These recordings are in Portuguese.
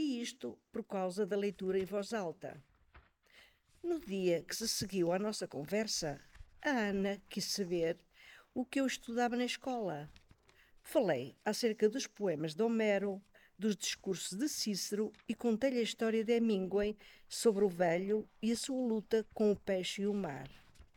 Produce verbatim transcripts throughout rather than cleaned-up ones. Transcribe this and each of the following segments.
E isto por causa da leitura em voz alta. No dia que se seguiu à nossa conversa, a Ana quis saber o que eu estudava na escola. Falei acerca dos poemas de Homero, dos discursos de Cícero e contei-lhe a história de Hemingway sobre o velho e a sua luta com o peixe e o mar.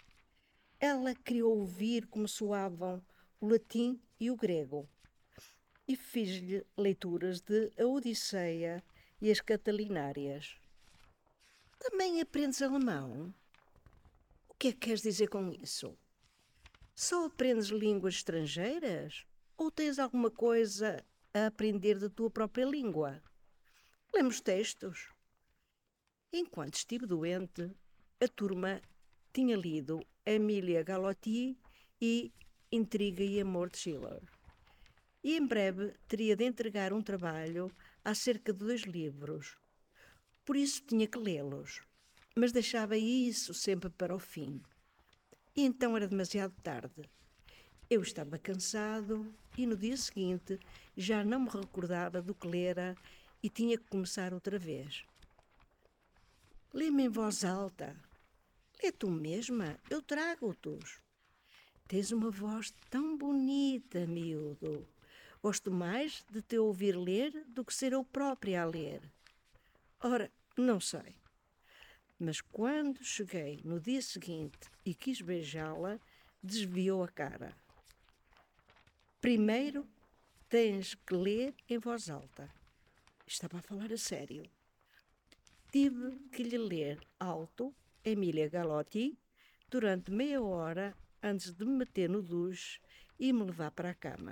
Ela queria ouvir como soavam o latim e o grego e fiz-lhe leituras de A Odisseia e as Catalinárias. Também aprendes alemão? O que é que queres dizer com isso? Só aprendes línguas estrangeiras? Ou tens alguma coisa a aprender da tua própria língua? Lemos textos. Enquanto estive doente, a turma tinha lido Emília Galotti e Intriga e Amor de Schiller. E em breve teria de entregar um trabalho acerca de dois livros. Por isso tinha que lê-los, mas deixava isso sempre para o fim. E então era demasiado tarde. Eu estava cansado e no dia seguinte já não me recordava do que lera e tinha que começar outra vez. Lê-me em voz alta. Lê tu mesma, eu trago-te-os. Tens uma voz tão bonita, miúdo. Gosto mais de te ouvir ler do que ser eu própria a ler. Ora, não sei. Mas quando cheguei no dia seguinte e quis beijá-la, desviou a cara. Primeiro tens que ler em voz alta. Estava a falar a sério. Tive que lhe ler alto Emília Galotti durante meia hora antes de me meter no duche e me levar para a cama.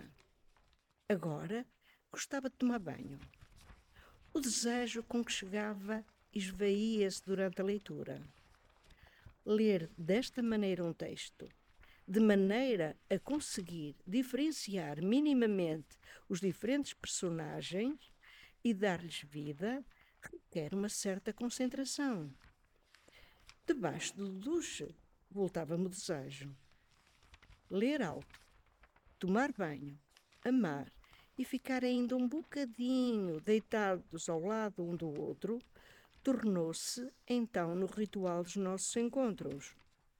Agora gostava de tomar banho. O desejo com que chegava esvaía-se durante a leitura. Ler desta maneira um texto, de maneira a conseguir diferenciar minimamente os diferentes personagens e dar-lhes vida, requer uma certa concentração. Debaixo do duche, voltava-me o desejo. Ler alto, tomar banho, amar e ficar ainda um bocadinho deitados ao lado um do outro, tornou-se então no ritual dos nossos encontros.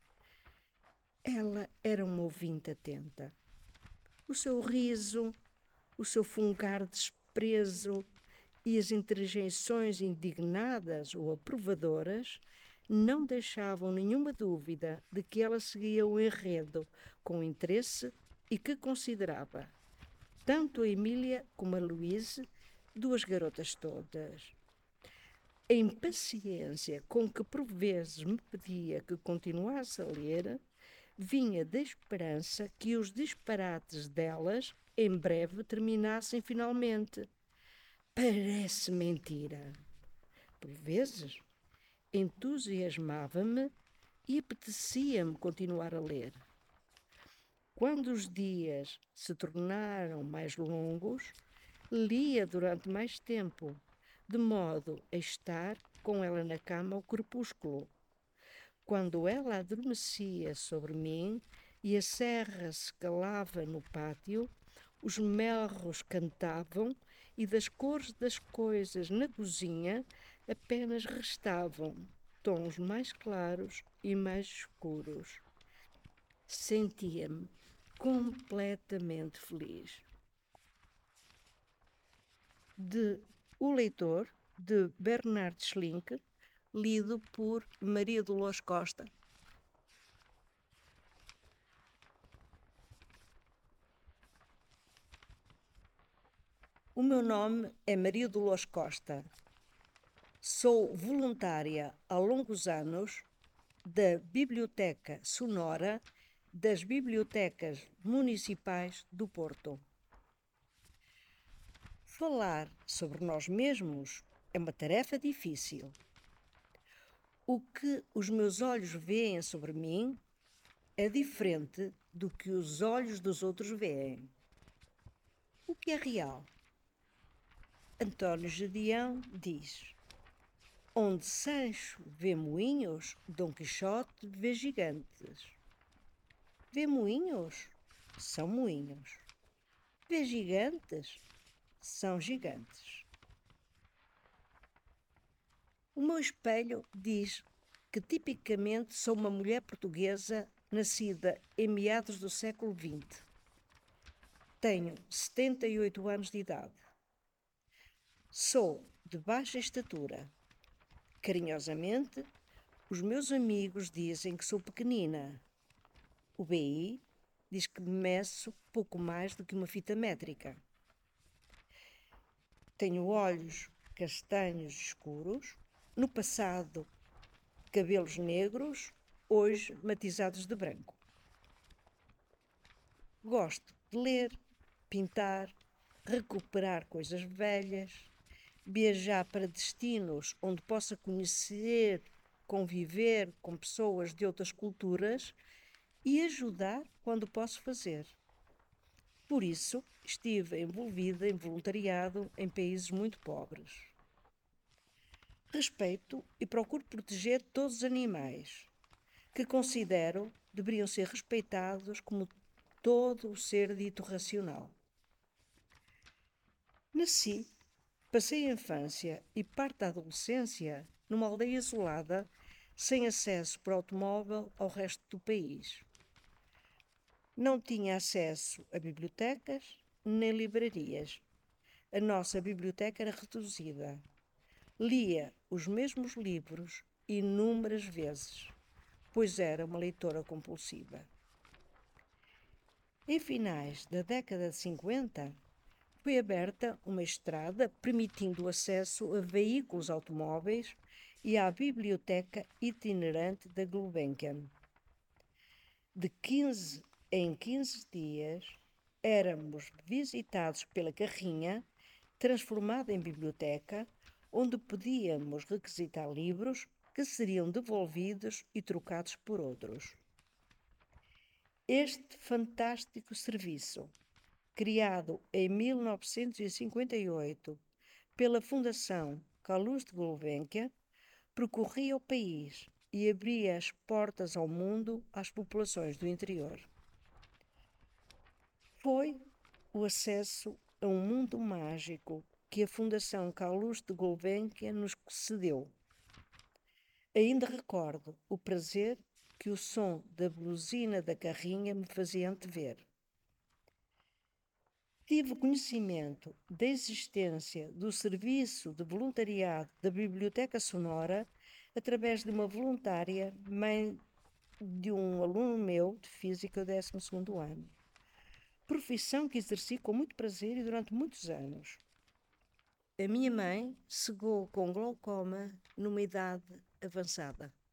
Ela era uma ouvinte atenta. O seu riso, o seu fungar de desprezo e as interjeições indignadas ou aprovadoras não deixavam nenhuma dúvida de que ela seguia o enredo com interesse e que considerava tanto a Emília como a Louise duas garotas todas. A impaciência com que por vezes me pedia que continuasse a ler vinha da esperança que os disparates delas em breve terminassem finalmente. Parece mentira. Por vezes, entusiasmava-me e apetecia-me continuar a ler. Quando os dias se tornaram mais longos, lia durante mais tempo, de modo a estar com ela na cama ao crepúsculo. Quando ela adormecia sobre mim e a serra se calava no pátio, os melros cantavam e das cores das coisas na cozinha apenas restavam tons mais claros e mais escuros. Sentia-me completamente feliz. De O Leitor, de Bernard Schlink, lido por Maria Dolores Costa. O meu nome é Maria Dolores Costa. Sou voluntária há longos anos da Biblioteca Sonora das Bibliotecas Municipais do Porto. Falar sobre nós mesmos é uma tarefa difícil. O que os meus olhos veem sobre mim é diferente do que os olhos dos outros veem. O que é real? António Gedeão diz: onde Sancho vê moinhos, Dom Quixote vê gigantes. Vê moinhos? São moinhos. Vê gigantes? São gigantes. O meu espelho diz que tipicamente sou uma mulher portuguesa nascida em meados do século vinte. Tenho setenta e oito anos de idade. Sou de baixa estatura. Carinhosamente, os meus amigos dizem que sou pequenina. O B I diz que meço pouco mais do que uma fita métrica. Tenho olhos castanhos escuros, no passado cabelos negros, hoje matizados de branco. Gosto de ler, pintar, recuperar coisas velhas, viajar para destinos onde possa conhecer, conviver com pessoas de outras culturas e ajudar quando posso fazer. Por isso, estive envolvida em voluntariado em países muito pobres. Respeito e procuro proteger todos os animais, que considero deveriam ser respeitados como todo o ser dito racional. Nasci, passei a infância e parte da adolescência numa aldeia isolada, sem acesso por automóvel ao resto do país. Não tinha acesso a bibliotecas nem livrarias. A nossa biblioteca era reduzida. Lia os mesmos livros inúmeras vezes, pois era uma leitora compulsiva. Em finais da década de cinquenta, foi aberta uma estrada permitindo o acesso a veículos automóveis e à biblioteca itinerante da Gulbenkian. De quinze em quinze dias, éramos visitados pela carrinha, transformada em biblioteca, onde podíamos requisitar livros que seriam devolvidos e trocados por outros. Este fantástico serviço, criado em mil novecentos e cinquenta e oito pela Fundação Calouste Gulbenkian, percorria o país e abria as portas ao mundo às populações do interior. Foi o acesso a um mundo mágico que a Fundação Calouste Gulbenkian nos cedeu. Ainda recordo o prazer que o som da buzina da carrinha me fazia antever. Tive conhecimento da existência do serviço de voluntariado da Biblioteca Sonora através de uma voluntária, mãe de um aluno meu de Física do décimo segundo ano. Profissão que exerci com muito prazer e durante muitos anos. A minha mãe cegou com glaucoma numa idade avançada.